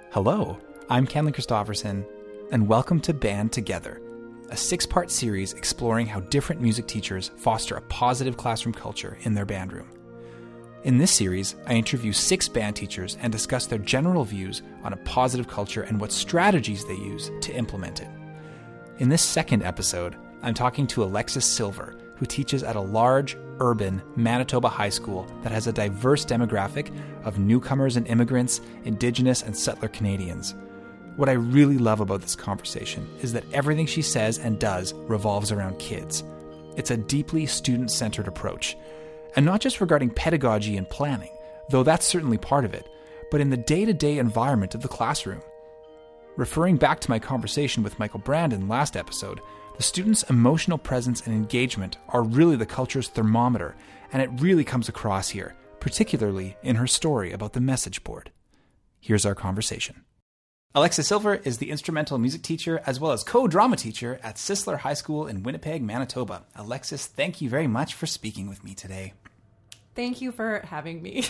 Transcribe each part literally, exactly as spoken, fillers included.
Hello, I'm Kenley Christofferson, and welcome to Band Together, a six-part series exploring how different music teachers foster a positive classroom culture in their band room. In this series, I interview six band teachers and discuss their general views on a positive culture and what strategies they use to implement it. In this second episode, I'm talking to Alexis Silver, who teaches at a large, urban Manitoba high school that has a diverse demographic of newcomers and immigrants, Indigenous and settler Canadians. What I really love about this conversation is that everything she says and does revolves around kids. It's a deeply student-centered approach, and not just regarding pedagogy and planning, though that's certainly part of it, but in the day-to-day environment of the classroom. Referring back to my conversation with Michael Brandon last episode, the students' emotional presence and engagement are really the culture's thermometer, and it really comes across here, particularly in her story about the message board. Here's our conversation. Alexis Silver is the instrumental music teacher as well as co-drama teacher at Sisler High School in Winnipeg, Manitoba. Alexis, thank you very much for speaking with me today. Thank you for having me.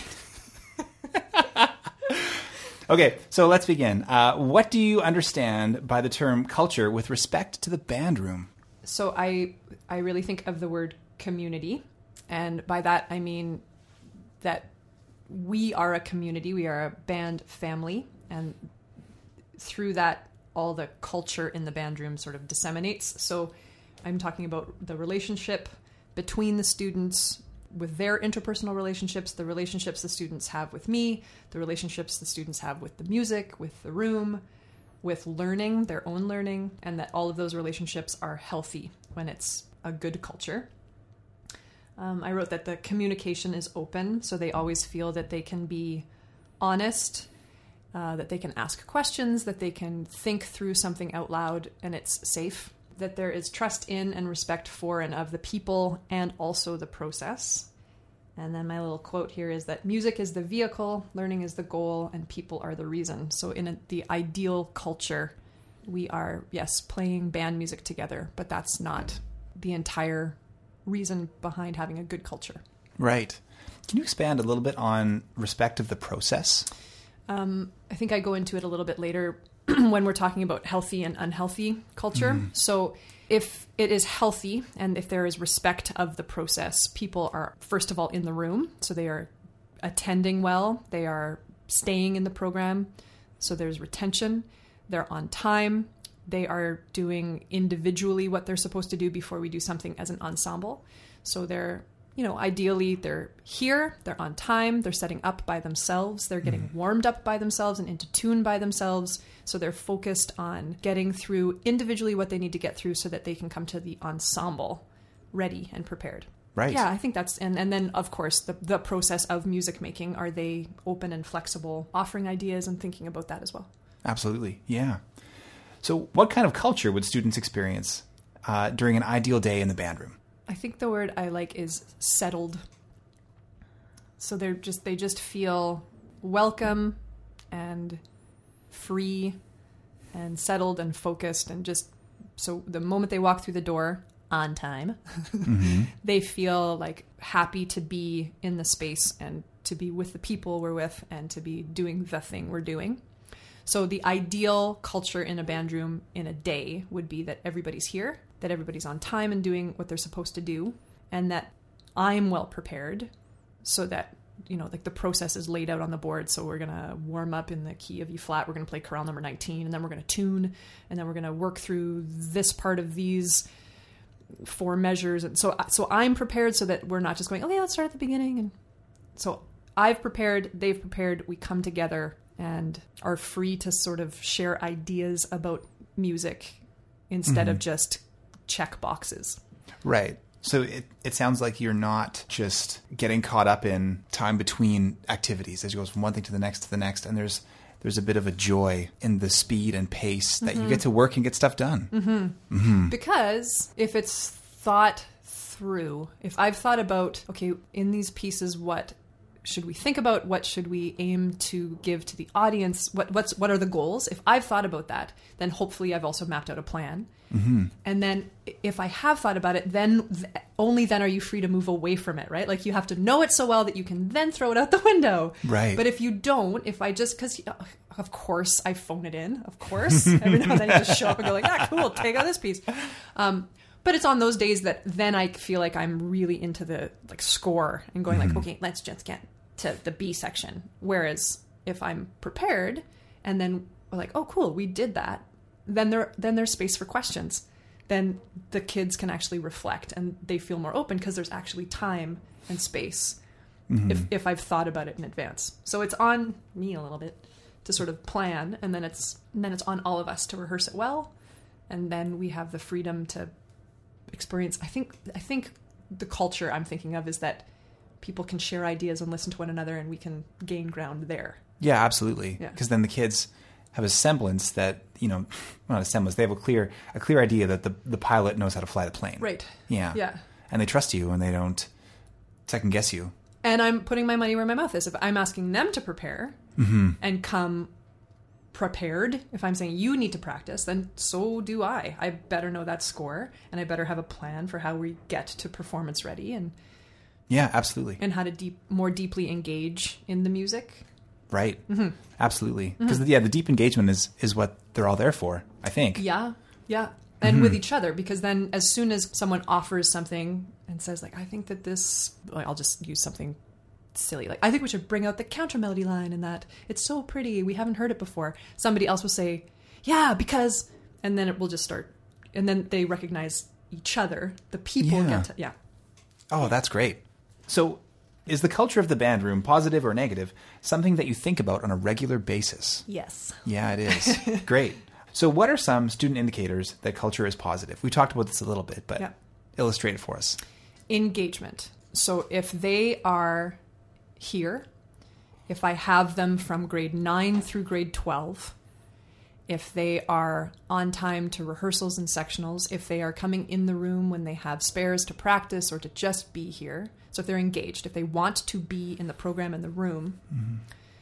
Okay, so let's begin. Uh, what do you understand by the term culture with respect to the band room? So I I really think of the word community, and by that I mean that we are a community, we are a band family, and through that all the culture in the band room sort of disseminates. So I'm talking about the relationship between the students, with their interpersonal relationships, the relationships the students have with me, the relationships the students have with the music, with the room, with learning, their own learning, and that all of those relationships are healthy when it's a good culture. Um, I wrote that the communication is open, so they always feel that they can be honest, uh, that they can ask questions, that they can think through something out loud, and it's safe. That there is trust in and respect for and of the people and also the process. And then my little quote here is that music is the vehicle, learning is the goal, and people are the reason. So in a, the ideal culture, we are, yes, playing band music together, but that's not the entire reason behind having a good culture. Right. Can you expand a little bit on respect of the process? Um, I think I go into it a little bit later when we're talking about healthy and unhealthy culture. Mm. So if it is healthy and if there is respect of the process, people are, first of all, in the room. So they are attending well. They are staying in the program. So there's retention. They're on time. They are doing individually what they're supposed to do before we do something as an ensemble. So they're, you know, ideally they're here, they're on time, they're setting up by themselves, they're getting mm. warmed up by themselves and into tune by themselves. So they're focused on getting through individually what they need to get through so that they can come to the ensemble ready and prepared. Right. Yeah, I think that's, and, and then of course the, the process of music making, are they open and flexible, offering ideas and thinking about that as well? Absolutely. Yeah. So what kind of culture would students experience uh, during an ideal day in the band room? I think the word I like is settled. So they're just, they just feel welcome and free and settled and focused, and just, so the moment they walk through the door on time, mm-hmm. they feel like happy to be in the space and to be with the people we're with and to be doing the thing we're doing. So the ideal culture in a band room in a day would be that everybody's here, that everybody's on time and doing what they're supposed to do, and that I'm well prepared so that, you know, like the process is laid out on the board. So we're going to warm up in the key of E flat. We're going to play chorale number nineteen, and then we're going to tune, and then we're going to work through this part of these four measures. And so, so I'm prepared so that we're not just going, okay, let's start at the beginning. And so I've prepared, they've prepared, we come together and are free to sort of share ideas about music instead mm-hmm. of just check boxes. Right. So it, it sounds like you're not just getting caught up in time between activities as you go from one thing to the next to the next. And there's there's a bit of a joy in the speed and pace that mm-hmm. you get to work and get stuff done. Mm-hmm. Mm-hmm. Because if it's thought through, if I've thought about, okay, in these pieces, what should we think about? What should we aim to give to the audience? What what's what are the goals? If I've thought about that, then hopefully I've also mapped out a plan. Mm-hmm. And then if I have thought about it, then th- only then are you free to move away from it, right? Like you have to know it so well that you can then throw it out the window. Right. But if you don't, if I just, because of course I phone it in, of course. Every now and then you just show up and go like, ah, cool, take out this piece. Um, but it's on those days that then I feel like I'm really into the like score and going mm-hmm. like, okay, let's just get to the B section. Whereas if I'm prepared and then we're like, oh, cool, we did that. Then there, then there's space for questions. Then the kids can actually reflect and they feel more open because there's actually time and space mm-hmm. if, if I've thought about it in advance. So it's on me a little bit to sort of plan, and then it's and then it's on all of us to rehearse it well, and then we have the freedom to experience. I think I think the culture I'm thinking of is that people can share ideas and listen to one another, and we can gain ground there. Yeah, absolutely. Because yeah. then the kids have a semblance that, you know, not a semblance, they have a clear a clear idea that the, the pilot knows how to fly the plane. Right. Yeah. Yeah. And they trust you and they don't second guess you. And I'm putting my money where my mouth is. If I'm asking them to prepare mm-hmm. and come prepared, if I'm saying you need to practice, then so do I. I better know that score, and I better have a plan for how we get to performance ready, and yeah, absolutely. And how to deep more deeply engage in the music. Right. Mm-hmm. Absolutely. Because, mm-hmm. yeah, the deep engagement is, is what they're all there for, I think. Yeah. Yeah. And mm-hmm. with each other, because then as soon as someone offers something and says, like, I think that this, like, I'll just use something silly. Like, I think we should bring out the counter melody line in that. It's so pretty. We haven't heard it before. Somebody else will say, yeah, because, and then it will just start. And then they recognize each other. The people yeah. get to, yeah. Oh, that's great. So, is the culture of the band room, positive or negative, something that you think about on a regular basis? Yes. Yeah, it is. Great. So what are some student indicators that culture is positive? We talked about this a little bit, but yeah. illustrate it for us. Engagement. So if they are here, if I have them from grade nine through grade twelve, if they are on time to rehearsals and sectionals, if they are coming in the room when they have spares to practice or to just be here. So if they're engaged, if they want to be in the program in the room mm-hmm.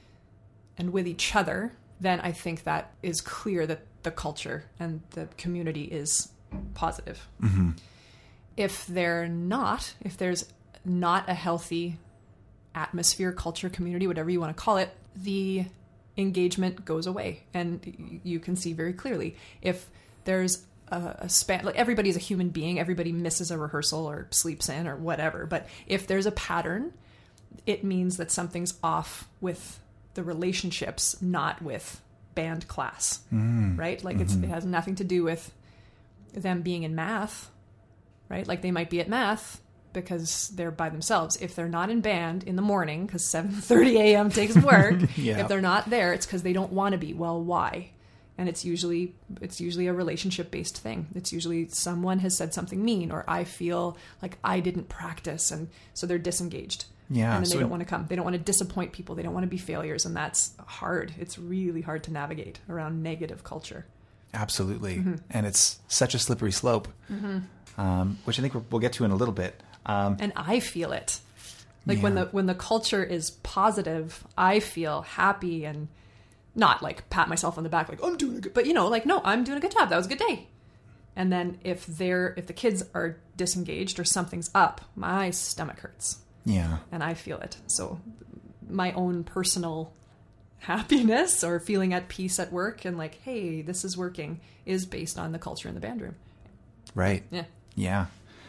and with each other, then I think that is clear that the culture and the community is positive. Mm-hmm. If they're not, if there's not a healthy atmosphere, culture, community, whatever you want to call it, the engagement goes away. And you can see very clearly if there's a, a span, like everybody's a human being, everybody misses a rehearsal or sleeps in or whatever. But if there's a pattern, it means that something's off with the relationships, not with band class, mm. right? Like mm-hmm. it's, it has nothing to do with them being in math, right? Like they might be at math because they're by themselves. If they're not in band in the morning, because seven thirty a.m. takes work, yeah. if they're not there, it's because they don't want to be. Well, why? And it's usually it's usually a relationship-based thing. It's usually someone has said something mean, or I feel like I didn't practice, and so they're disengaged. Yeah, and then so they don't want to come. They don't want to disappoint people. They don't want to be failures, and that's hard. It's really hard to navigate around negative culture. Absolutely, mm-hmm. and it's such a slippery slope, mm-hmm. um, which I think we'll get to in a little bit. Um, and I feel it, like yeah. when the when the culture is positive, I feel happy and not like pat myself on the back like I'm doing a good, but you know, like no, I'm doing a good job. That was a good day. And then if they're if the kids are disengaged or something's up, my stomach hurts. Yeah. And I feel it. So my own personal happiness or feeling at peace at work and like, hey, this is working is based on the culture in the band room. Right. Yeah. Yeah.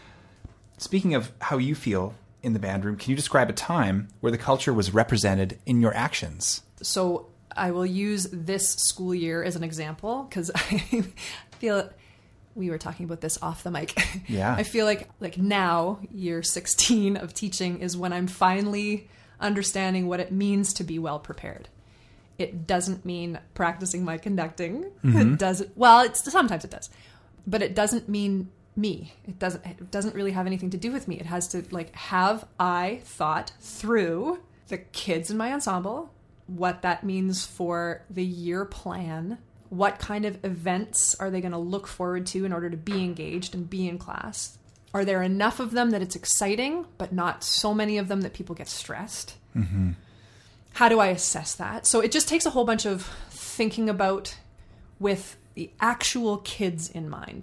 Speaking of how you feel in the band room, can you describe a time where the culture was represented in your actions? So I will use this school year as an example because I feel we were talking about this off the mic. Yeah. I feel like like now, year sixteen of teaching is when I'm finally understanding what it means to be well prepared. It doesn't mean practicing my conducting. Mm-hmm. It doesn't. Well, it's sometimes it does, but it doesn't mean me. It doesn't. It doesn't really have anything to do with me. It has to like have I thought through the kids in my ensemble, what that means for the year plan. What kind of events are they going to look forward to in order to be engaged and be in class? Are there enough of them that it's exciting, but not so many of them that people get stressed? Mm-hmm. How do I assess that? So it just takes a whole bunch of thinking about with the actual kids in mind.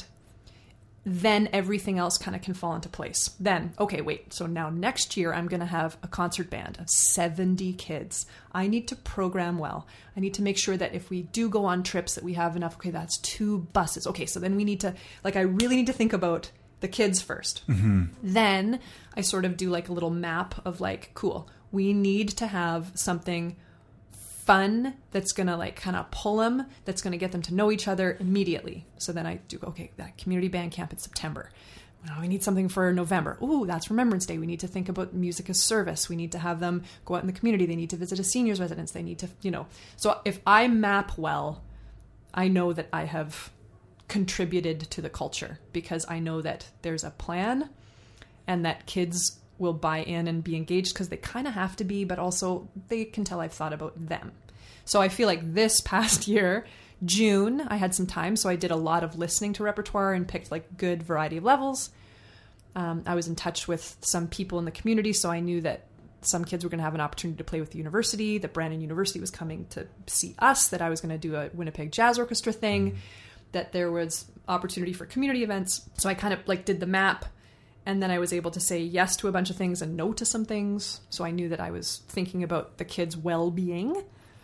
Then everything else kind of can fall into place. Then, okay, wait. So now next year I'm going to have a concert band of seventy kids. I need to program well. I need to make sure that if we do go on trips that we have enough. Okay, that's two buses. Okay, so then we need to, like, I really need to think about the kids first. Mm-hmm. Then I sort of do like a little map of like, cool, we need to have something fun that's going to like kind of pull them, that's going to get them to know each other immediately. So then I do, okay, that community band camp in September. Now we need something for November. Ooh, that's Remembrance Day. We need to think about music as service. We need to have them go out in the community. They need to visit a seniors residence. They need to, you know. So if I map well, I know that I have contributed to the culture because I know that there's a plan and that kids will buy in and be engaged because they kind of have to be, but also they can tell I've thought about them. So I feel like this past year, June, I had some time. So I did a lot of listening to repertoire and picked like good variety of levels. Um, I was in touch with some people in the community. So I knew that some kids were going to have an opportunity to play with the university, that Brandon University was coming to see us, that I was going to do a Winnipeg Jazz Orchestra thing, that there was opportunity for community events. So I kind of like did the map. And then I was able to say yes to a bunch of things and no to some things. So I knew that I was thinking about the kids' well-being.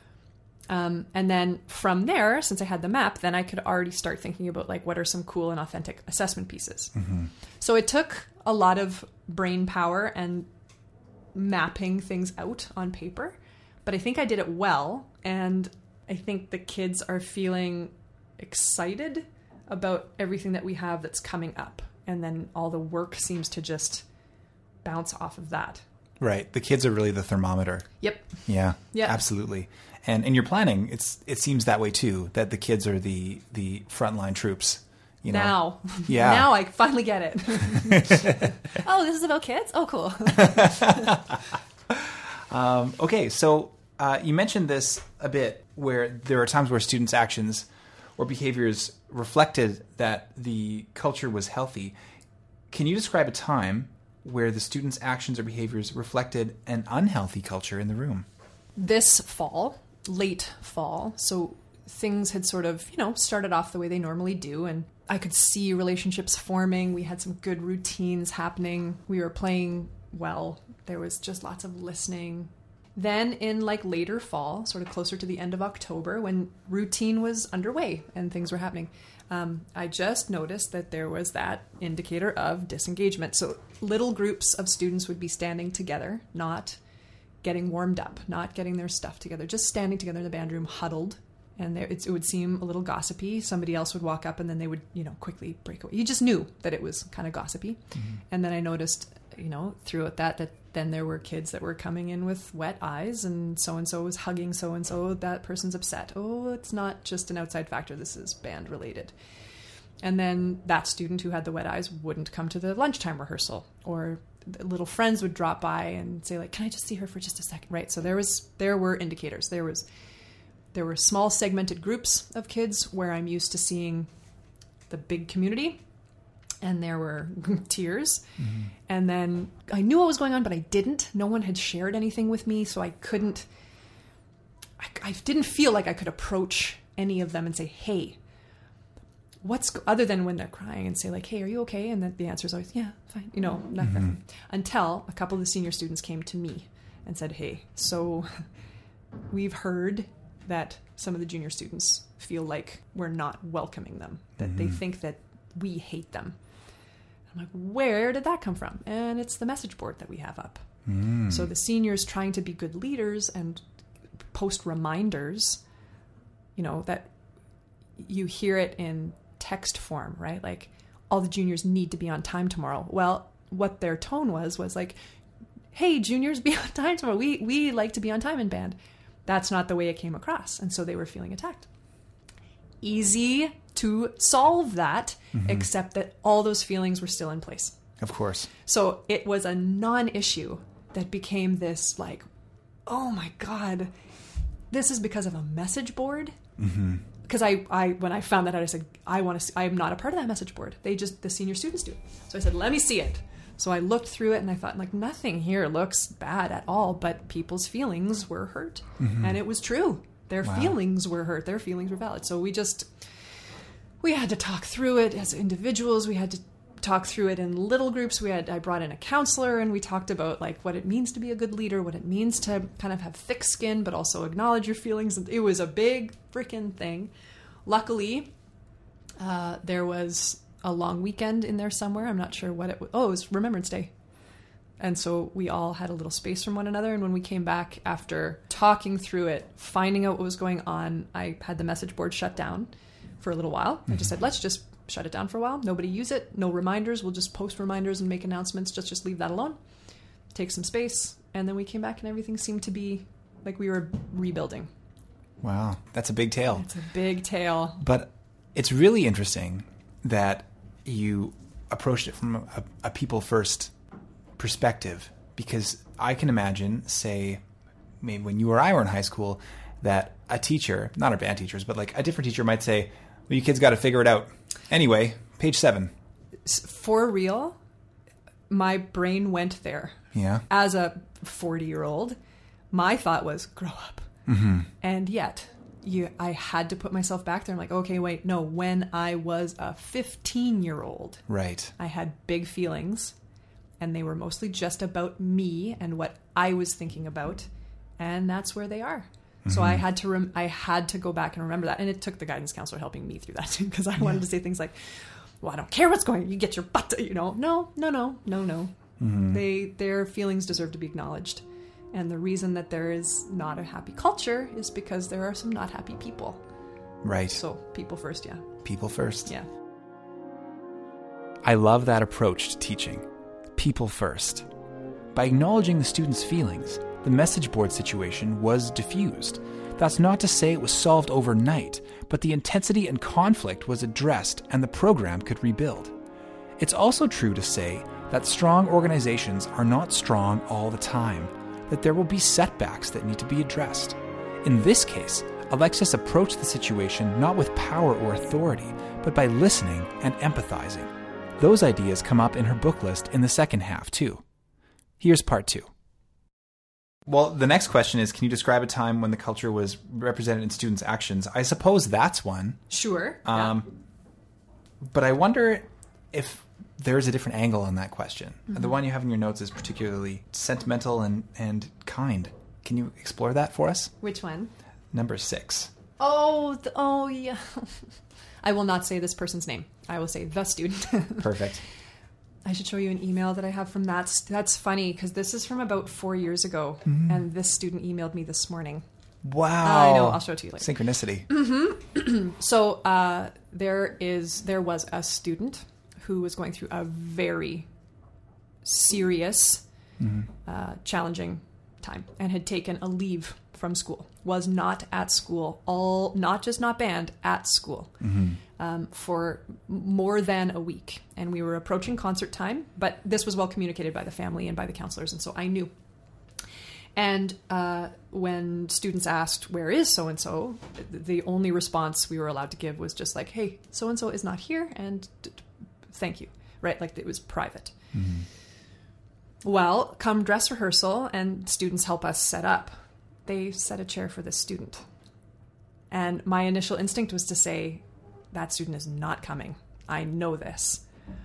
Um, and then from there, since I had the map, then I could already start thinking about like what are some cool and authentic assessment pieces. Mm-hmm. So it took a lot of brain power and mapping things out on paper. But I think I did it well. And I think the kids are feeling excited about everything that we have that's coming up. And then all the work seems to just bounce off of that. Right. The kids are really the thermometer. Yep. Yeah. Yeah. Absolutely. And in your planning, it's it seems that way too, that the kids are the the frontline troops. You know? Now. Yeah. Now I finally get it. Oh, this is about kids? Oh, cool. um, okay. So uh, you mentioned this a bit where there are times where students' actions or behaviors reflected that the culture was healthy. Can you describe a time where the students' actions or behaviors reflected an unhealthy culture in the room? This fall, late fall, so things had sort of, you know, started off the way they normally do, and I could see relationships forming. We had some good routines happening. We were playing well. There was just lots of listening. Then in like later fall, sort of closer to the end of October, when routine was underway and things were happening, um, I just noticed that there was that indicator of disengagement. So little groups of students would be standing together, not getting warmed up, not getting their stuff together, just standing together in the band room, huddled. And there, it's, it would seem a little gossipy. Somebody else would walk up and then they would, you know, quickly break away. You just knew that it was kind of gossipy. Mm-hmm. And then I noticed, you know, throughout that, that then there were kids that were coming in with wet eyes and so-and-so was hugging so-and-so. That person's upset. Oh, it's not just an outside factor. This is band related. And then that student who had the wet eyes wouldn't come to the lunchtime rehearsal, or the little friends would drop by and say like, can I just see her for just a second? Right. So there was, there were indicators. There was, there were small segmented groups of kids where I'm used to seeing the big community. And there were tears. Mm-hmm. And then I knew what was going on, but I didn't. No one had shared anything with me, so I couldn't... I, I didn't feel like I could approach any of them and say, hey, what's... Other than when they're crying and say, like, hey, are you okay? And then the answer is always, yeah, fine. You know, nothing. Mm-hmm. Until a couple of the senior students came to me and said, hey, so we've heard that some of the junior students feel like we're not welcoming them, that mm-hmm. they think that we hate them. I'm like, where did that come from? And it's the message board that we have up. Mm. So the seniors trying to be good leaders and post reminders, you know, that you hear it in text form, right? Like, all the juniors need to be on time tomorrow. Well, what their tone was, was like, hey, juniors, be on time tomorrow. We, we like to be on time in band. That's not the way it came across. And so they were feeling attacked. Easy to solve that, mm-hmm. except that all those feelings were still in place. Of course. So it was a non-issue that became this like, oh my God, this is because of a message board? Mm-hmm. because I, I, when I found that out, I said, I want to see, I'm not a part of that message board. They just, the senior students do. So I said, let me see it. So I looked through it and I thought, like, nothing here looks bad at all, but people's feelings were hurt. Mm-hmm. And it was true. Their wow. feelings were hurt. Their feelings were valid. So we just, we had to talk through it as individuals. We had to talk through it in little groups. We had, I brought in a counselor and we talked about like what it means to be a good leader, what it means to kind of have thick skin, but also acknowledge your feelings. It was a big freaking thing. Luckily, uh, there was a long weekend in there somewhere. I'm not sure what it was. Oh, it was Remembrance Day. And so we all had a little space from one another. And when we came back after talking through it, finding out what was going on, I had the message board shut down for a little while. Mm-hmm. I just said, let's just shut it down for a while. Nobody use it. No reminders. We'll just post reminders and make announcements. Just, just leave that alone. Take some space. And then we came back and everything seemed to be like we were rebuilding. Wow. That's a big tale. It's a big tale. But it's really interesting that you approached it from a, a people first perspective, because I can imagine, say, maybe when you or I were in high school, that a teacher, not our band teachers, but like a different teacher might say, well, you kids got to figure it out. Anyway, page seven. For real, my brain went there. Yeah. As a forty-year-old, my thought was, grow up. Mm-hmm. And yet, you, I had to put myself back there. I'm like, okay, wait, no. When I was a fifteen-year-old, right, I had big feelings, and they were mostly just about me and what I was thinking about, and that's where they are. Mm-hmm. So I had to rem- I had to go back and remember that, and it took the guidance counselor helping me through that too, because I yeah. wanted to say things like, "Well, I don't care what's going on. You get your butt," to, you know. No, no, no, no, no. Mm-hmm. They their feelings deserve to be acknowledged. And the reason that there is not a happy culture is because there are some not happy people. Right. So people first, yeah. People first. Yeah. I love that approach to teaching. People first. By acknowledging the students' feelings, the message board situation was diffused. That's not to say it was solved overnight, but the intensity and conflict was addressed and the program could rebuild. It's also true to say that strong organizations are not strong all the time, that there will be setbacks that need to be addressed. In this case, Alexis approached the situation not with power or authority, but by listening and empathizing. Those ideas come up in her book list in the second half, too. Here's part two. Well, the next question is, can you describe a time when the culture was represented in students' actions? I suppose that's one. Sure. Um, yeah. But I wonder if there's a different angle on that question. Mm-hmm. The one you have in your notes is particularly sentimental and, and kind. Can you explore that for us? Which one? Number six. Oh, th- oh yeah. I will not say this person's name. I will say the student. Perfect. I should show you an email that I have from that. That's funny because this is from about four years ago, mm-hmm. and this student emailed me this morning. Wow. I know. I'll show it to you later. Synchronicity. Mm-hmm. So uh, there is, there was a student who was going through a very serious, mm-hmm. uh, challenging time and had taken a leave from school, was not at school, all not just not band, at school mm-hmm. um, for more than a week. And we were approaching concert time, but this was well communicated by the family and by the counselors, and so I knew. And uh, when students asked, where is so-and-so, the only response we were allowed to give was just like, hey, so-and-so is not here, and d- d- thank you, right? Like it was private. Mm-hmm. Well, come dress rehearsal, and students help us set up. They set a chair for this student. And my initial instinct was to say, that student is not coming. I know this.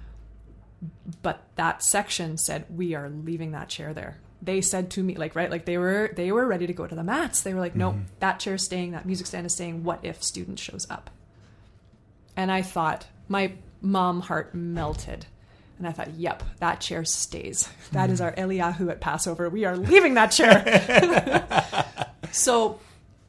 But that section said, we are leaving that chair there. They said to me, like, right, like they were, they were ready to go to the mats. They were like, no, mm-hmm. that chair's staying, that music stand is staying. What if student shows up? And I thought, my mom heart melted. And I thought, yep, that chair stays. That mm. is our Eliyahu at Passover. We are leaving that chair. So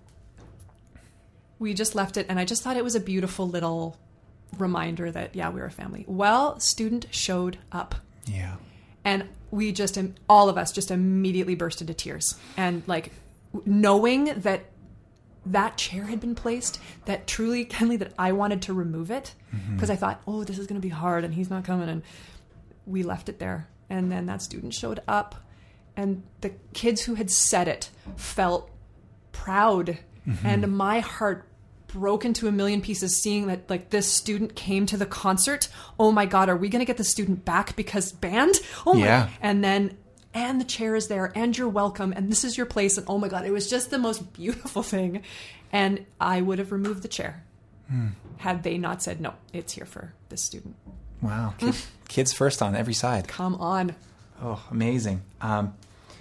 we just left it. And I just thought it was a beautiful little reminder that, yeah, we're a family. Well, student showed up. Yeah. And we just, all of us just immediately burst into tears. And like knowing that that chair had been placed, that truly, Kenley, that I wanted to remove it because mm-hmm. I thought, oh, this is going to be hard and he's not coming. And we left it there. And then that student showed up and the kids who had said it felt proud. Mm-hmm. And my heart broke into a million pieces seeing that like this student came to the concert. Oh my God, are we going to get the student back because band? Oh my. Yeah. And then, and the chair is there and you're welcome and this is your place. And oh my God, it was just the most beautiful thing. And I would have removed the chair hmm. had they not said, no, it's here for this student. Wow. Kid, kids first on every side. Come on. Oh, amazing. Um,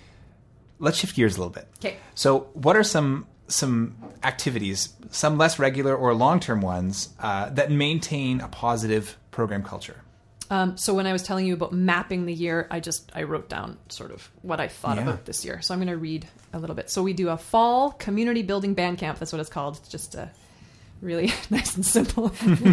let's shift gears a little bit. Okay. So what are some some activities, some less regular or long-term ones, uh, that maintain a positive program culture? Um, so when I was telling you about mapping the year, I just, I wrote down sort of what I thought Yeah. about this year. So I'm going to read a little bit. So we do a fall community building band camp. That's what it's called. It's just a really nice and simple.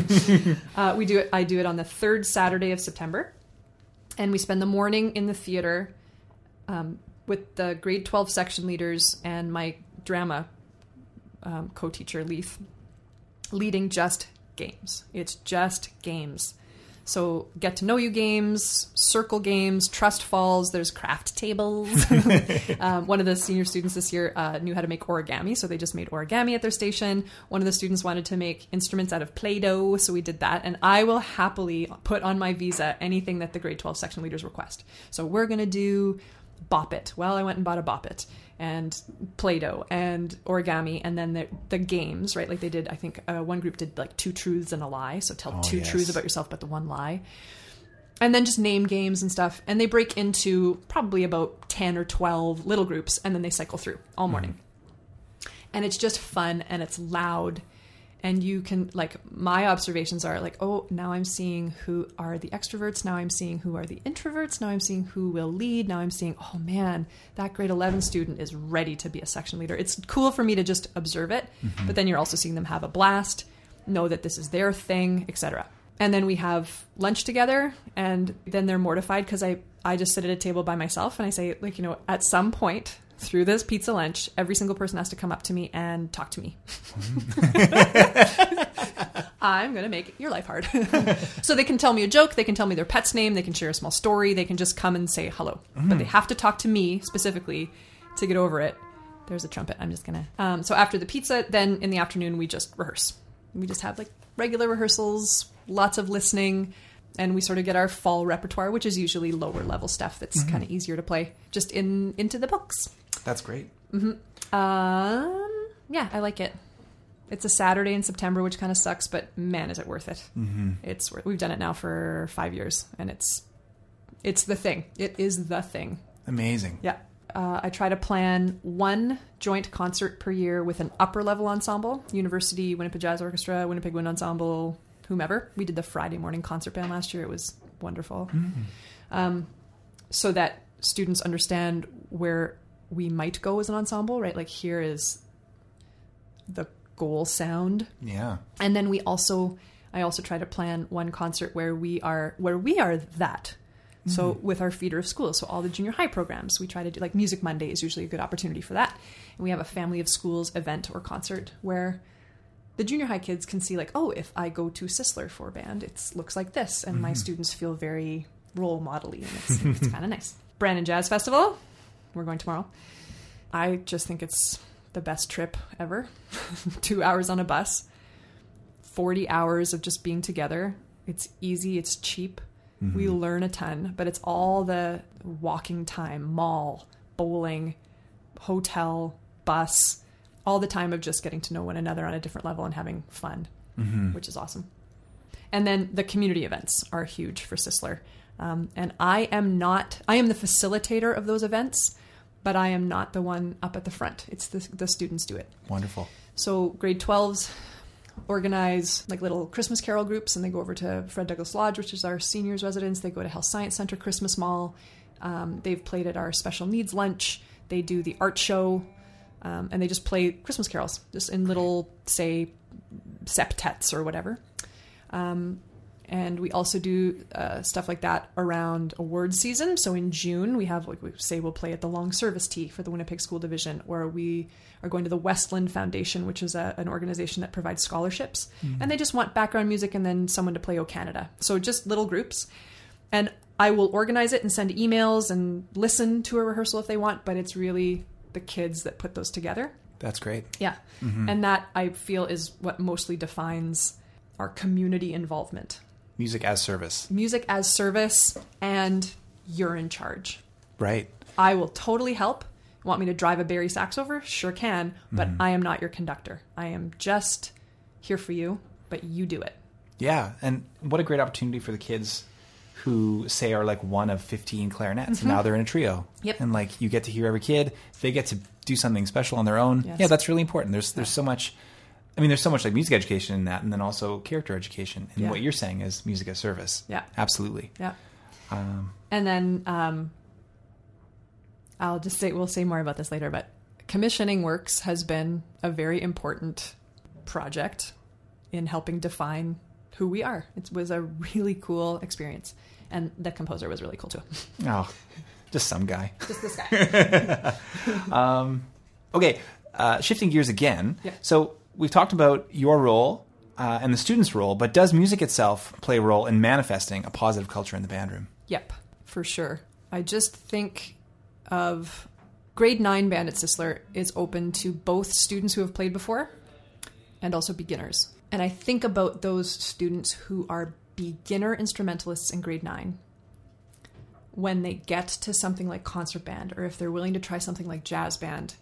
uh, we do it. I do it on the third Saturday of September. And we spend the morning in the theater um, with the grade twelve section leaders and my drama um, co-teacher, Leith, leading just games. It's just games. So get to know you games, circle games, trust falls, there's craft tables. um, one of the senior students this year uh, knew how to make origami, so they just made origami at their station. One of the students wanted to make instruments out of Play-Doh, so we did that. And I will happily put on my visa anything that the grade twelve section leaders request. So we're going to do Bop It. Well, I went and bought a Bop It and Play-Doh and origami, and then the, the games, right? Like they did, I think uh, one group did like two truths and a lie. So tell Oh, two yes. truths about yourself, but the one lie. And then just name games and stuff. And they break into probably about ten or twelve little groups, and then they cycle through all morning. Mm. And it's just fun, and it's loud. And you can, like, my observations are like, oh, now I'm seeing who are the extroverts. Now I'm seeing who are the introverts. Now I'm seeing who will lead. Now I'm seeing, oh man, that grade eleven student is ready to be a section leader. It's cool for me to just observe it, mm-hmm. but then you're also seeing them have a blast, know that this is their thing, et cetera. And then we have lunch together, and then they're mortified because I, I just sit at a table by myself and I say, like, you know, at some point through this pizza lunch, every single person has to come up to me and talk to me. I'm going to make your life hard. So they can tell me a joke, they can tell me their pet's name, they can share a small story, they can just come and say hello. Mm. But they have to talk to me specifically to get over it. There's a trumpet. I'm just going to... Um, so after the pizza, then in the afternoon, we just rehearse. We just have like regular rehearsals, lots of listening, and we sort of get our fall repertoire, which is usually lower level stuff that's mm-hmm. kind of easier to play just in into the books. That's great. Mm-hmm. Um, yeah, I like it. It's a Saturday in September, which kind of sucks, but man, is it worth it. Mm-hmm. It's worth, we've done it now for five years, and it's it's the thing. It is the thing. Amazing. Yeah. Uh, I try to plan one joint concert per year with an upper level ensemble, University, Winnipeg Jazz Orchestra, Winnipeg Wind Ensemble, whomever. We did the Friday morning concert band last year. It was wonderful. Mm-hmm. Um, so that students understand where we might go as an ensemble, right? Like here is the goal sound. Yeah. And then we also, I also try to plan one concert where we are, where we are that. So mm-hmm. with our feeder of schools, so all the junior high programs, we try to do, like Music Monday is usually a good opportunity for that. And we have a family of schools event or concert where the junior high kids can see like, oh, if I go to Sisler for band, it looks like this. And mm-hmm. my students feel very role model-y, and it's, it's kind of nice. Brandon Jazz Festival, we're going tomorrow. I just think it's the best trip ever. Two hours on a bus, forty hours of just being together. It's easy, it's cheap. Mm-hmm. We learn a ton, but it's all the walking time, mall, bowling, hotel, bus, all the time of just getting to know one another on a different level and having fun, mm-hmm. which is awesome. And then the community events are huge for Sisler. Um, and I am not, I am the facilitator of those events, but I am not the one up at the front. It's the, the students do it. Wonderful. So grade twelves organize like little Christmas carol groups, and they go over to Fred Douglas Lodge, which is our seniors residence. They go to Health Science Center Christmas Mall. Um, they've played at our special needs lunch. They do the art show, um, and they just play Christmas carols just in little, say, septets or whatever. Um, and we also do uh, stuff like that around award season. So in June, we have, like we say, we'll play at the Long Service Tea for the Winnipeg School Division, or we are going to the Westland Foundation, which is a, an organization that provides scholarships. Mm-hmm. And they just want background music and then someone to play O Canada. So just little groups. And I will organize it and send emails and listen to a rehearsal if they want, but it's really the kids that put those together. That's great. Yeah. Mm-hmm. And that, I feel, is what mostly defines our community involvement. Music as service. Music as service, and you're in charge. Right. I will totally help. Want me to drive a Barry sax over? Sure can, but mm-hmm. I am not your conductor. I am just here for you, but you do it. Yeah, and what a great opportunity for the kids who, say, are like one of fifteen clarinets, mm-hmm. and now they're in a trio. Yep. And like you get to hear every kid. They get to do something special on their own. Yes. Yeah, that's really important. There's there's so much, I mean, there's so much like music education in that, and then also character education. And yeah. what you're saying is music as service. Yeah. Absolutely. Yeah. Um, and then um, I'll just say, we'll say more about this later, but commissioning works has been a very important project in helping define who we are. It was a really cool experience. And the composer was really cool too. Oh, just some guy. Just this guy. um, okay, uh, shifting gears again. Yeah. So we've talked about your role uh, and the student's role, but does music itself play a role in manifesting a positive culture in the band room? Yep, for sure. I just think of grade nine band at Sisler is open to both students who have played before and also beginners. And I think about those students who are beginner instrumentalists in grade nine. When they get to something like concert band, or if they're willing to try something like jazz band,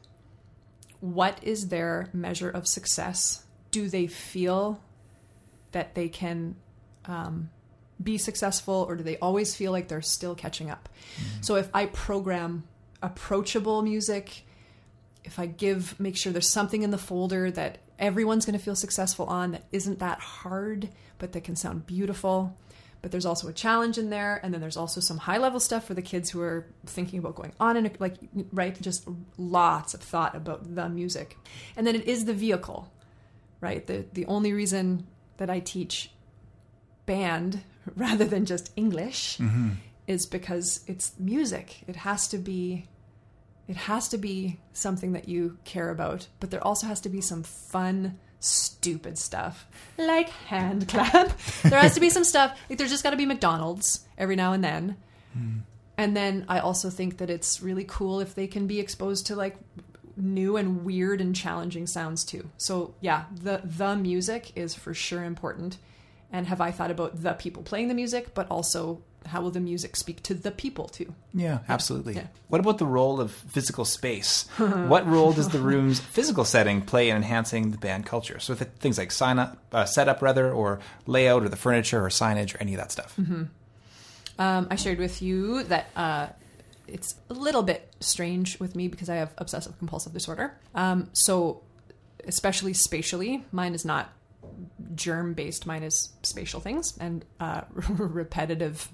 what is their measure of success? Do they feel that they can um, be successful, or do they always feel like they're still catching up? Mm-hmm. So if I program approachable music, if I give, make sure there's something in the folder that everyone's going to feel successful on, that isn't that hard, but that can sound beautiful. But there's also a challenge in there. And then there's also some high level stuff for the kids who are thinking about going on and like, right. Just lots of thought about the music. And then it is the vehicle, right? The, the only reason that I teach band rather than just English mm-hmm. is because it's music. It has to be, it has to be something that you care about, but there also has to be some fun, stupid stuff like hand clap. There has to be some stuff like there's just got to be McDonald's every now and then. Mm. And then I also think that it's really cool if they can be exposed to like new and weird and challenging sounds too. So yeah, the the music is for sure important. And have I thought about the people playing the music, but also how will the music speak to the people too? Yeah, absolutely. Yeah. What about the role of physical space? What role does the room's physical setting play in enhancing the band culture? So th- things like sign up, uh, setup rather, or layout, or the furniture, or signage, or any of that stuff. Mm-hmm. Um, I shared with you that uh, it's a little bit strange with me because I have obsessive compulsive disorder. Um, so especially spatially, mine is not germ-based. Mine is spatial things and uh, repetitive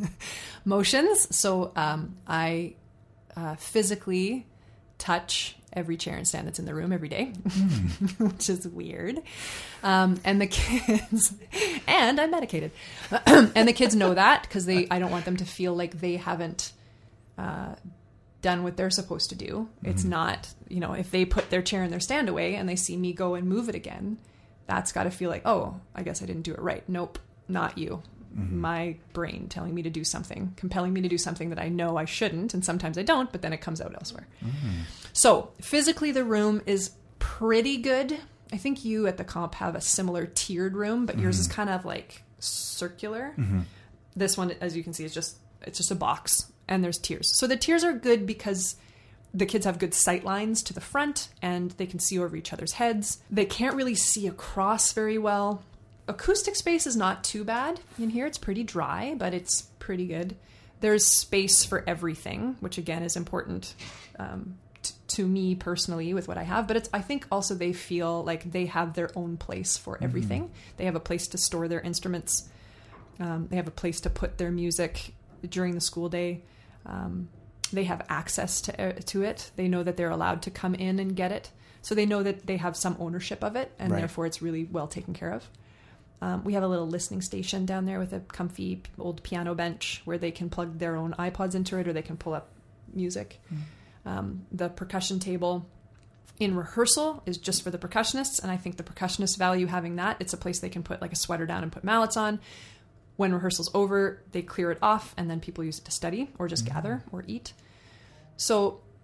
motions. So um, I uh, physically touch every chair and stand that's in the room every day, mm. which is weird. Um, and the kids, and I'm medicated, and the kids know that because they, I don't want them to feel like they haven't uh, done what they're supposed to do. Mm. It's not, you know, if they put their chair and their stand away and they see me go and move it again, that's got to feel like, oh, I guess I didn't do it right. Nope, not you. Mm-hmm. My brain telling me to do something, compelling me to do something that I know I shouldn't, and sometimes I don't, but then it comes out elsewhere. Mm-hmm. So physically, the room is pretty good. I think you at the comp have a similar tiered room, but mm-hmm. yours is kind of like circular. Mm-hmm. This one, as you can see, is just it's just a box, and there's tiers. So the tiers are good because the kids have good sight lines to the front and they can see over each other's heads. They can't really see across very well. Acoustic space is not too bad in here. It's pretty dry, but it's pretty good. There's space for everything, which again is important um, t- to me personally with what I have. But it's I think also they feel like they have their own place for everything. Mm-hmm. They have a place to store their instruments. Um, they have a place to put their music during the school day. Um, They have access to uh, to it. They know that they're allowed to come in and get it. So they know that they have some ownership of it, and right. therefore it's really well taken care of. Um, we have a little listening station down there with a comfy old piano bench where they can plug their own iPods into it, or they can pull up music. Mm. Um, the percussion table in rehearsal is just for the percussionists, and I think the percussionists value having that. It's a place they can put like a sweater down and put mallets on. When rehearsal's over, they clear it off, and then people use it to study or just mm-hmm. gather or eat. So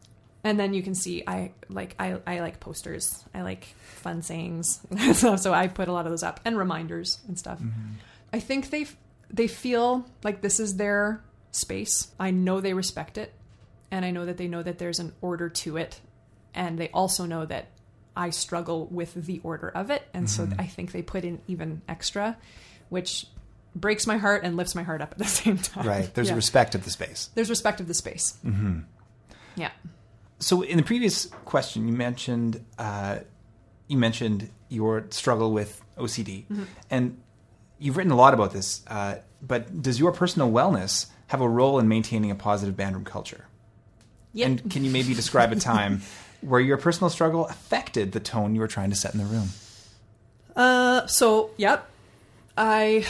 And then you can see I like I, I like posters. I like fun sayings. so, so I put a lot of those up and reminders and stuff. Mm-hmm. I think they they feel like this is their space. I know they respect it, and I know that they know that there's an order to it, and they also know that I struggle with the order of it, and mm-hmm. so I think they put in even extra, which breaks my heart and lifts my heart up at the same time. Right. There's yeah. respect of the space. There's respect of the space. Mm-hmm. Yeah. So in the previous question, you mentioned uh, you mentioned your struggle with O C D, mm-hmm. and you've written a lot about this. Uh, but does your personal wellness have a role in maintaining a positive bandroom culture? Yep. And can you maybe describe a time where your personal struggle affected the tone you were trying to set in the room? Uh, so yep, I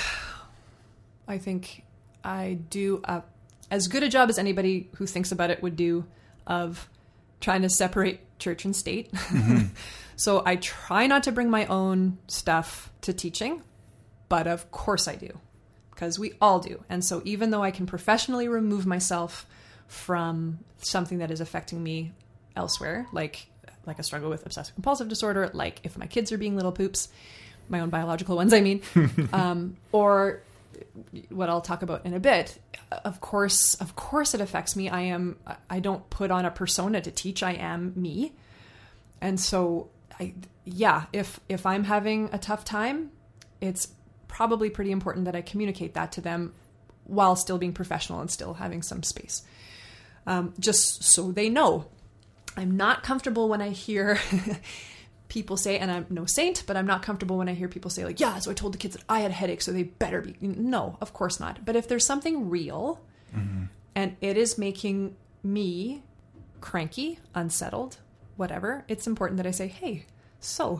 I think I do a, as good a job as anybody who thinks about it would do of trying to separate church and state. Mm-hmm. So I try not to bring my own stuff to teaching, but of course I do, because we all do. And so even though I can professionally remove myself from something that is affecting me elsewhere, like like a struggle with obsessive compulsive disorder, like if my kids are being little poops, my own biological ones, I mean, um, or what I'll talk about in a bit, of course, of course it affects me. I am, I don't put on a persona to teach. I am me. And so I, yeah, if, if I'm having a tough time, it's probably pretty important that I communicate that to them while still being professional and still having some space. Um, just so they know. I'm not comfortable when I hear people say, and I'm no saint, but I'm not comfortable when I hear people say like, yeah, so I told the kids that I had a headache, so they better be. No, of course not. But if there's something real mm-hmm. and it is making me cranky, unsettled, whatever, it's important that I say, hey, so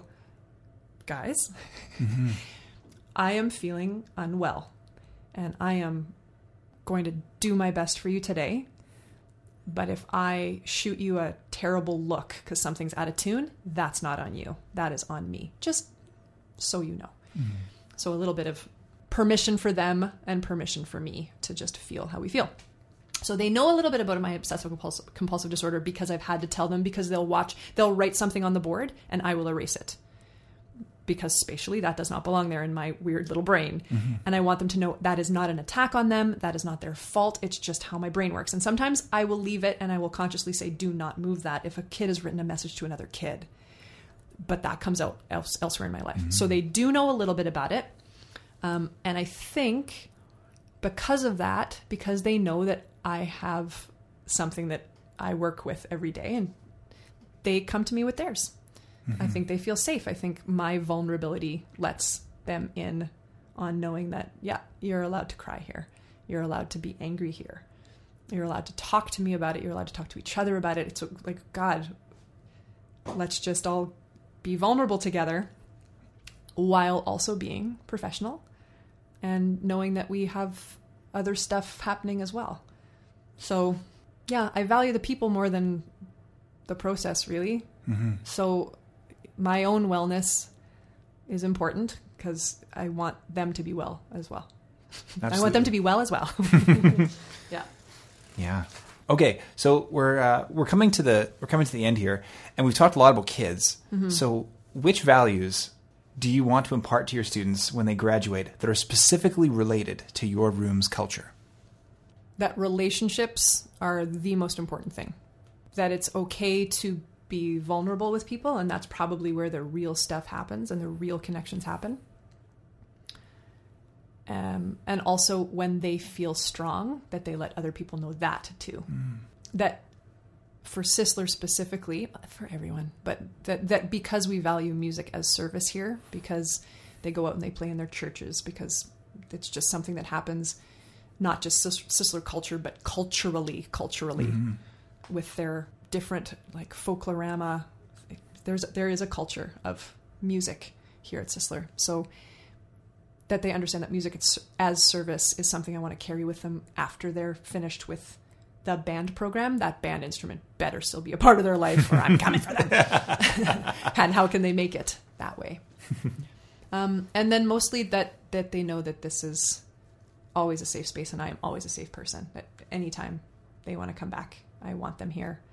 guys, mm-hmm. I am feeling unwell and I am going to do my best for you today. But if I shoot you a terrible look because something's out of tune, that's not on you. That is on me. Just so you know. Mm-hmm. So a little bit of permission for them and permission for me to just feel how we feel. So they know a little bit about my obsessive compulsive, compulsive disorder because I've had to tell them, because they'll watch, they'll write something on the board and I will erase it. Because spatially that does not belong there in my weird little brain. Mm-hmm. And I want them to know that is not an attack on them. That is not their fault. It's just how my brain works. And sometimes I will leave it and I will consciously say, do not move that if a kid has written a message to another kid. But that comes out else, elsewhere in my life. Mm-hmm. So they do know a little bit about it. Um, and I think because of that, because they know that I have something that I work with every day, and they come to me with theirs. Mm-hmm. I think they feel safe. I think my vulnerability lets them in on knowing that, yeah, you're allowed to cry here. You're allowed to be angry here. You're allowed to talk to me about it. You're allowed to talk to each other about it. It's like, God, let's just all be vulnerable together while also being professional and knowing that we have other stuff happening as well. So, yeah, I value the people more than the process, really. Mm-hmm. So my own wellness is important because I want them to be well as well. Absolutely. I want them to be well as well. Yeah. Yeah. Okay. So we're, uh, we're coming to the, we're coming to the end here, and we've talked a lot about kids. Mm-hmm. So which values do you want to impart to your students when they graduate that are specifically related to your room's culture? That relationships are the most important thing. That it's okay to be vulnerable with people, and that's probably where the real stuff happens and the real connections happen. Um, and also when they feel strong, that they let other people know that too. Mm. That for Sisler specifically, for everyone, but that, that because we value music as service here, because they go out and they play in their churches, because it's just something that happens, not just Sisler culture, but culturally, culturally mm-hmm. with their different like folklorama. There's there is a culture of music here at Sisler, so that they understand that music as service is something I want to carry with them after they're finished with the band program. That band instrument better still be a part of their life, or I'm coming for them. And how can they make it that way? Um, and then mostly that that they know that this is always a safe space, and I am always a safe person. That anytime they want to come back, I want them here.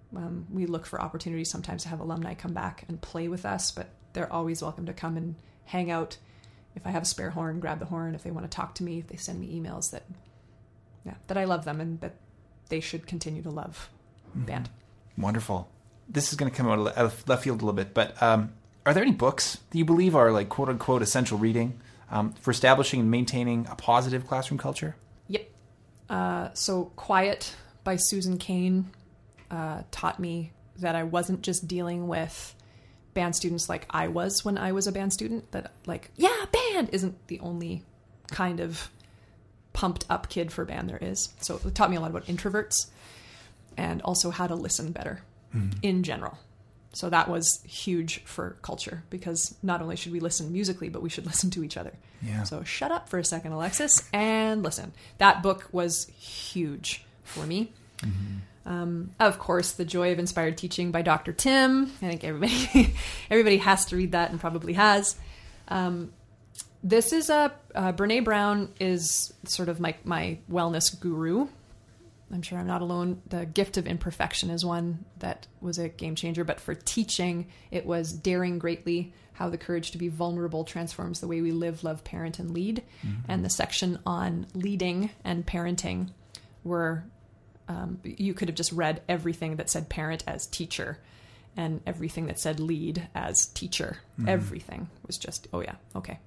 Um, we look for opportunities sometimes to have alumni come back and play with us, but they're always welcome to come and hang out. If I have a spare horn, grab the horn. If they want to talk to me, if they send me emails, that yeah, that I love them and that they should continue to love mm-hmm. band. Wonderful. This is going to come out of left field a little bit, but um, are there any books that you believe are like quote unquote essential reading um, for establishing and maintaining a positive classroom culture? Yep. Uh, so Quiet by Susan Cain uh, taught me that I wasn't just dealing with band students like I was when I was a band student, that like, yeah, band isn't the only kind of pumped up kid for band there is. So it taught me a lot about introverts and also how to listen better mm. in general. So that was huge for culture, because not only should we listen musically, but we should listen to each other. Yeah. So shut up for a second, Alexis, and listen. That book was huge for me. Mm-hmm. Um, of course, The Joy of Inspired Teaching by Doctor Tim. I think everybody everybody has to read that and probably has. Um, this is a uh, Brene Brown is sort of my my wellness guru. I'm sure I'm not alone. The Gift of Imperfection is one that was a game changer. But for teaching, it was Daring Greatly, How the Courage to be Vulnerable Transforms the Way We Live, Love, Parent, and Lead. Mm-hmm. And the section on leading and parenting were... Um, you could have just read everything that said parent as teacher and everything that said lead as teacher. Mm-hmm. Everything was just, oh yeah, okay.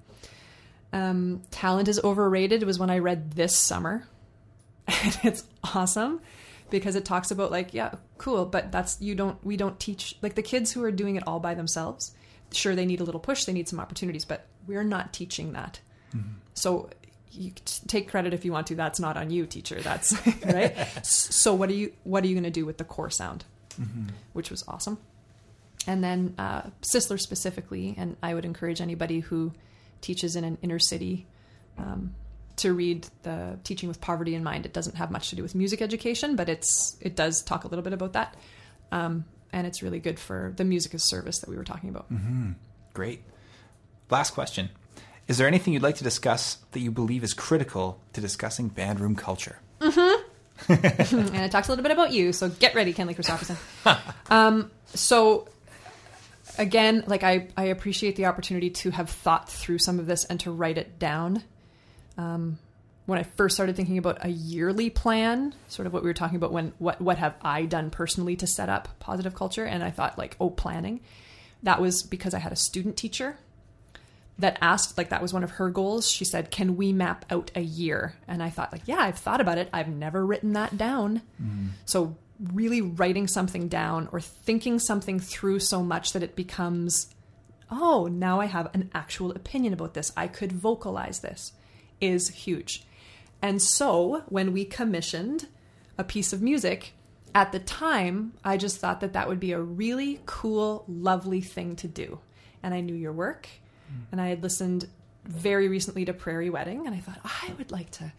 Um, Talent is Overrated was when I read this summer. And it's awesome because it talks about like, yeah, cool, but that's, you don't, we don't teach, like the kids who are doing it all by themselves, sure, they need a little push, they need some opportunities, but we're not teaching that. Mm-hmm. So you take credit if you want to. That's not on you, teacher. That's right. So what are you, what are you going to do with the core sound, mm-hmm. which was awesome. And then uh, Sisler specifically, and I would encourage anybody who teaches in an inner city um, to read the Teaching with Poverty in Mind. It doesn't have much to do with music education, but it's it does talk a little bit about that. Um, and it's really good for the music as service that we were talking about. Mm-hmm. Great. Last question. Is there anything you'd like to discuss that you believe is critical to discussing band room culture? Mm-hmm. And it talks a little bit about you, so get ready, Kenley Christopherson. um, so, again, like I, I appreciate the opportunity to have thought through some of this and to write it down. Um, when I first started thinking about a yearly plan, sort of what we were talking about, when what what have I done personally to set up positive culture, and I thought like, oh, planning. That was because I had a student teacher that asked, like that was one of her goals. She said, can we map out a year? And I thought like, yeah, I've thought about it. I've never written that down. Mm-hmm. So really writing something down or thinking something through so much that it becomes, oh, now I have an actual opinion about this. I could vocalize this is huge. And so when we commissioned a piece of music, at the time, I just thought that that would be a really cool, lovely thing to do. And I knew your work. And I had listened very recently to Prairie Wedding, and I thought, I would like to.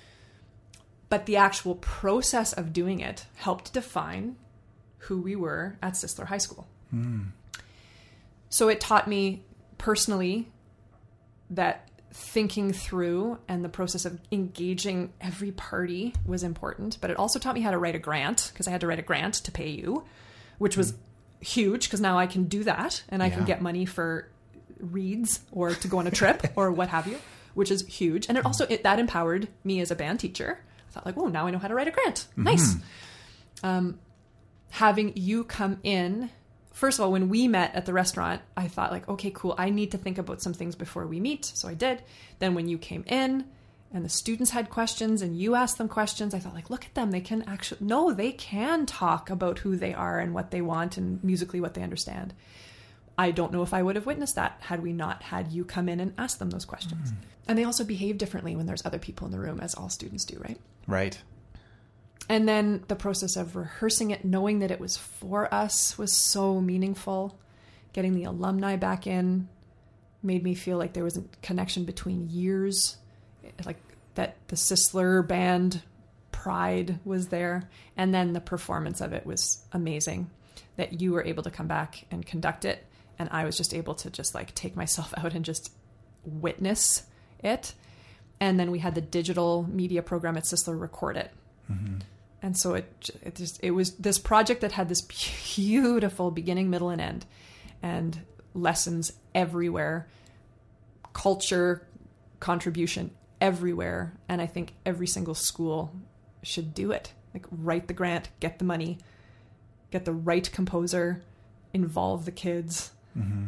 But the actual process of doing it helped define who we were at Sisler High School. Mm. So it taught me personally that thinking through and the process of engaging every party was important. But it also taught me how to write a grant, because I had to write a grant to pay you, which was mm. huge, because now I can do that, and I yeah. can get money for reads or to go on a trip or what have you, which is huge. And it also, it, that empowered me as a band teacher. I thought like, oh, now I know how to write a grant. Nice. Mm-hmm. Um, having you come in, first of all, when we met at the restaurant, I thought like, okay, cool. I need to think about some things before we meet. So I did. Then when you came in and the students had questions and you asked them questions, I thought like, look at them. They can actually, no, they can talk about who they are and what they want and musically what they understand. I don't know if I would have witnessed that had we not had you come in and ask them those questions. Mm. And they also behave differently when there's other people in the room, as all students do, right? Right. And then the process of rehearsing it, knowing that it was for us, was so meaningful. Getting the alumni back in made me feel like there was a connection between years, like that the Sisler band pride was there. And then the performance of it was amazing, that you were able to come back and conduct it. And I was just able to just like take myself out and just witness it. And then we had the digital media program at Sisler record it. Mm-hmm. and so it it just it was this project that had this beautiful beginning, middle, and end, and lessons everywhere, culture contribution everywhere, and I think every single school should do it. Like, write the grant, get the money, get the right composer, involve the kids. Mm-hmm.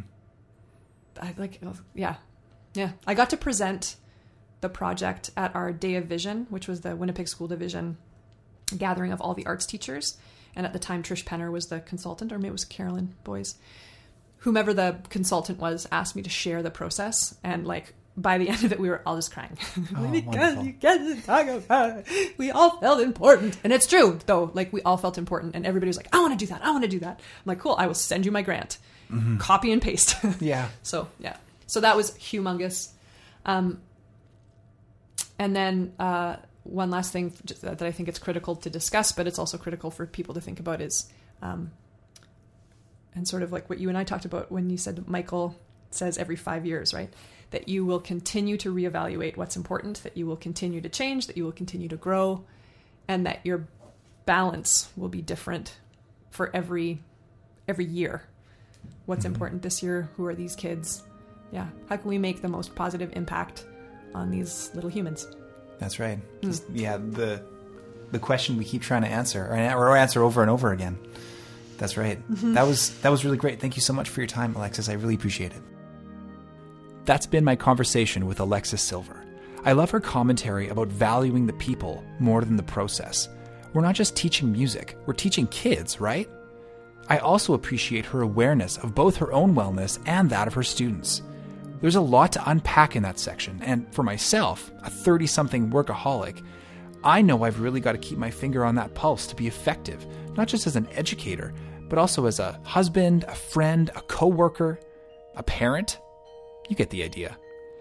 I like, yeah, yeah. I got to present the project at our Day of Vision, which was the Winnipeg School Division gathering of all the arts teachers. And at the time, Trish Penner was the consultant, or maybe it was Carolyn Boyes. Whomever the consultant was asked me to share the process. And like, by the end of it, we were all just crying. Oh, because wonderful. you get to talk about it. We all felt important. And it's true, though. Like, we all felt important. And everybody was like, I want to do that. I want to do that. I'm like, cool, I will send you my grant. Mm-hmm. Copy and paste. Yeah. So, yeah. So that was humongous. Um, and then uh, one last thing that I think it's critical to discuss, but it's also critical for people to think about is, um, and sort of like what you and I talked about when you said Michael says every five years, right? That you will continue to reevaluate what's important, that you will continue to change, that you will continue to grow, and that your balance will be different for every every year. What's mm-hmm. important this year? Who are these kids? Yeah. How can we make the most positive impact on these little humans? That's right. Mm. Just, yeah, the the question we keep trying to answer, or, or answer over and over again. That's right. Mm-hmm. That was that was really great. Thank you so much for your time, Alexis. I really appreciate it. That's been my conversation with Alexis Silver. I love her commentary about valuing the people more than the process. We're not just teaching music, we're teaching kids, right? I also appreciate her awareness of both her own wellness and that of her students. There's a lot to unpack in that section, and for myself, a thirty-something workaholic, I know I've really got to keep my finger on that pulse to be effective, not just as an educator, but also as a husband, a friend, a coworker, a parent. You get the idea.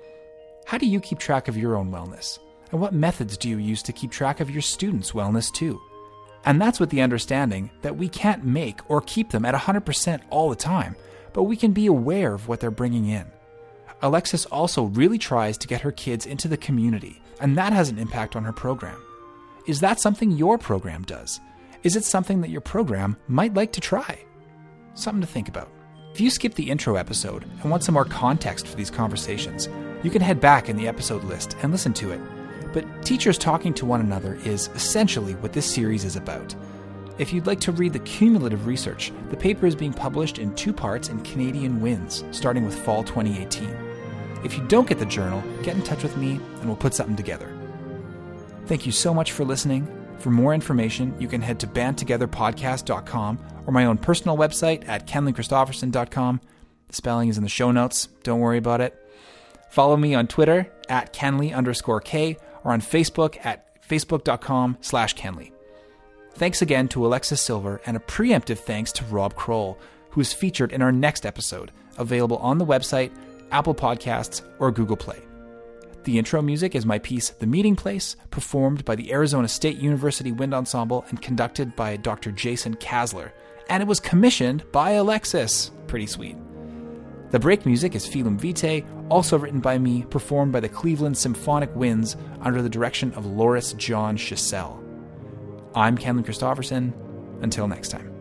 How do you keep track of your own wellness? And what methods do you use to keep track of your students' wellness too? And that's with the understanding that we can't make or keep them at one hundred percent all the time, but we can be aware of what they're bringing in. Alexis also really tries to get her kids into the community, and that has an impact on her program. Is that something your program does? Is it something that your program might like to try? Something to think about. If you skipped the intro episode and want some more context for these conversations, you can head back in the episode list and listen to it. But teachers talking to one another is essentially what this series is about. If you'd like to read the cumulative research, the paper is being published in two parts in Canadian Winds, starting with fall twenty eighteen. If you don't get the journal, get in touch with me and we'll put something together. Thank you so much for listening. For more information, you can head to band together podcast dot com or my own personal website at kenley christofferson dot com. The spelling is in the show notes. Don't worry about it. Follow me on Twitter at kenley underscore K or on Facebook at facebook.com slash kenley. Thanks again to Alexis Silver, and a preemptive thanks to Rob Kroll, who is featured in our next episode, available on the website, Apple Podcasts, or Google Play. The intro music is my piece, The Meeting Place, performed by the Arizona State University Wind Ensemble and conducted by Doctor Jason Kasler, and it was commissioned by Alexis. Pretty sweet. The break music is Filum Vitae, also written by me, performed by the Cleveland Symphonic Winds under the direction of Loris John Chissell. I'm Kenley Christofferson. Until next time.